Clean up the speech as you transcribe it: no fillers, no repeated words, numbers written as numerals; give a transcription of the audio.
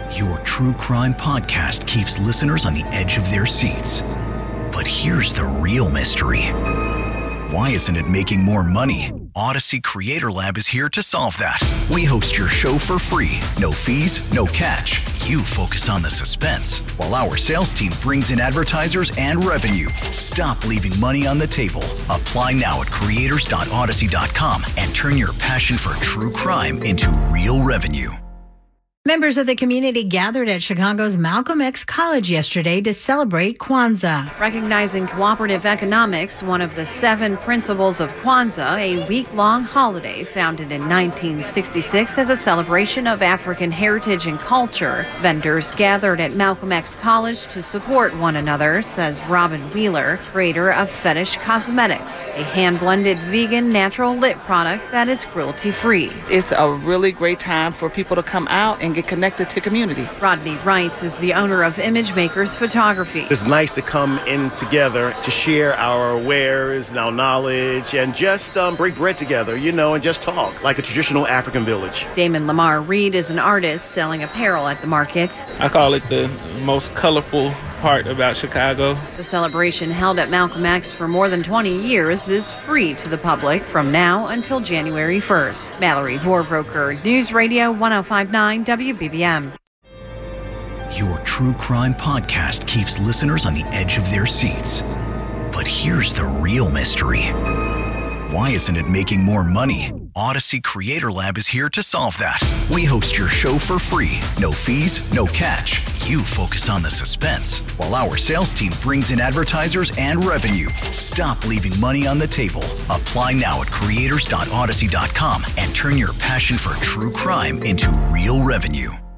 Your true crime podcast keeps listeners on the edge of their seats. But here's the real mystery. Why isn't it making more money? Odyssey Creator Lab is here to solve that. We host your show for free. No fees, no catch. You focus on the suspense, while our sales team brings in advertisers and revenue. Stop leaving money on the table. Apply now at creators.odyssey.com and turn your passion for true crime into real revenue. Members of the community gathered at Chicago's Malcolm X College yesterday to celebrate Kwanzaa. Recognizing cooperative economics, one of the 7 principles of Kwanzaa, a week-long holiday founded in 1966 as a celebration of African heritage and culture. Vendors gathered at Malcolm X College to support one another, says Robin Wheeler, creator of Fetish Cosmetics, a hand-blended vegan natural lip product that is cruelty-free. It's a really great time for people to come out and get connected to community. Rodney Wrights is the owner of Image Makers Photography. It's nice to come in together to share our wares and our knowledge and just break bread together, and just talk like a traditional African village. Damon Lamar Reed is an artist selling apparel at the market. I call it the most colorful part about Chicago. The celebration, held at Malcolm X for more than 20 years, is free to the public from now until January 1st. Mallory Vorbroker, News Radio 105.9 WBBM. Your true crime podcast keeps listeners on the edge of their seats. But here's the real mystery. Why isn't it making more money? Odyssey Creator Lab is here to solve that. We host your show for free. No fees, no catch. You focus on the suspense, while our sales team brings in advertisers and revenue. Stop leaving money on the table. Apply now at creators.odyssey.com and turn your passion for true crime into real revenue.